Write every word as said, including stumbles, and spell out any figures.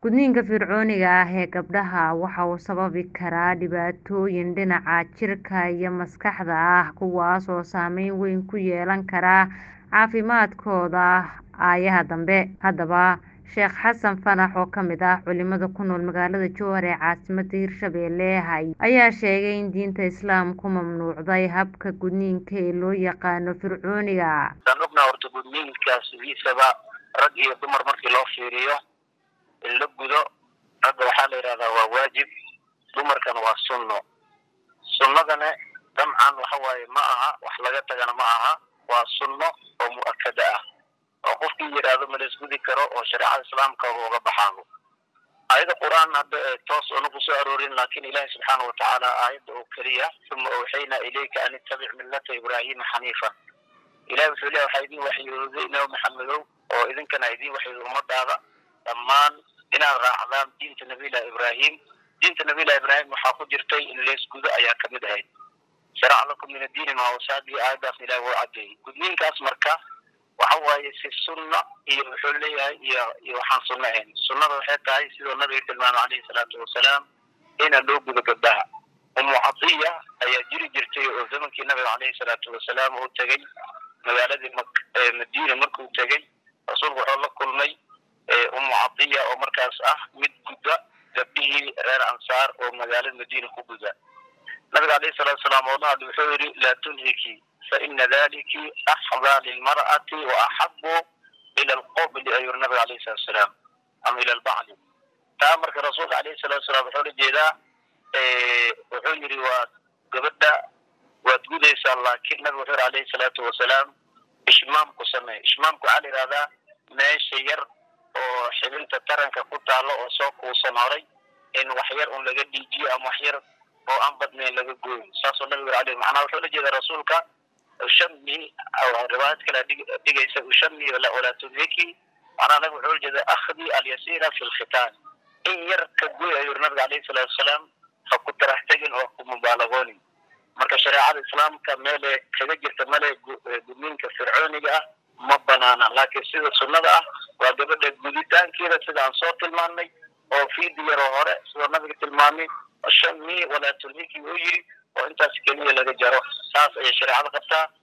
Gudniinka fircooniga ah ee gabdhaha waxa uu sababi karaa dhibaatooyin dhinaca jirka iyo maskaxda ah kuwaas oo saameyn weyn ku yeelan kara caafimaadkooda aayaha dambe. Haddaba, Sheekh Xasan Fanax oo ka mid ah culimada ku nool magaalada Jowhar ee caasimadda Hirshabelle ayaa sheegay in diinta Islaamku mamnuucday habka gudniinka ee loo yaqaan fircooniga. Horta gudniinka sidiisaba rag iyo dumar markii loo fiiriyo in la gudo ragga waxaa la yiraahdaa waa waajib, dumarkana waa sunno. Sunnadana dabcan waxa waaye ma aha wax laga tagana ma aha, waa sunno oo mu'akkada ah oo qofkii yiraahdo ma la isgudi karo oo shariicada islaamka uga baxaano. Ayada quraan hadda toos oo nagu soo aroorin, laakiin ilaahay subxaanahu wa ta'aala ayada oo kaliya thumma awxayna ilayka an ittabi' millata ibrahima xaniifan. ilaahay wuxuu leeyahay waxaa idin waxyooday nabi maxamedow oo idinkana idin waxyooday ummadaada dhammaan inaad raacdaan diinta nabiga ibraahim. diinta nabiga ibraahim waxaa ku jirtay in la isgudo ayaa kamid ahayd. sharaca lakum min ad-diini ma wasabi aayadaas ilaahay wuu cadeeyey. gudniinkaas marka waxa waaye si sunna iyo wuxuu leeyahay iyo iyo waxaan sunna ahayn. sunnada waxay tahay sidoo nabiga tilmaamay calayhi salaatu wasalaam ina loo gudo gabdhaha. umu cadiya ayaa jiri jirtay oo zamankii nabiga calayhi salaatu wasalaam uu tagay magaaladii madiina markuu tagay rasuulku wuxuu la kulmay umu cadiya oo markaas ah mid guda gabdhihii reer ansaar oo magaalada madiina ku guda. nabiga calayhi salaatu wasalaam wuxuu yidhi laa tunhiki fa ina daliki axdaa lilmar'ati wa axabu ila alqobli ayuu nabiga calayhi salaatu wasalaam ama ila albacli. taa marka rasuulka calayhi salaatu wasalaam wuxuu la jeedaa wuxuu yidhi waa gabadha waad gudaysaa, laakiin nabiga wuxuu yidhi calayhi salaatu wasalaam ishmaam ku samee. ishmaamku waxaa la yidhahdaa meesha yar oo xibinta taranka ku taalo oo soo kuusan horay in wax yar un laga dhiijiyo ama wax yar oo aan badnayn laga gooyo. saasoo nabiga calayhi macnaha wuxuu la jeedaa rasuulka ushami riwaayad kale dhigaysa ushami walaa tunhiki, macnaha nabiga wuxuu la jeedaa akhdi alyasiira fi lkhitaan, in yar ka gooy ayuu nabiga calayhi salaatu wasalaam ha ku tarax tegin oo ku mubaalagoonin. marka shareecada islaamka meele kaga jirta male gudniinka fircooniga ah ma banaana, laakiin sida sunnada ah waa gabadha guditaankeeda sida aan soo tilmaanay oo fiidi yar oo hore sidoo nabiga tilmaamay shami walaa tulhiki uu yiri oo intaas keliya laga jaro. saas ayay shareecada qabtaa.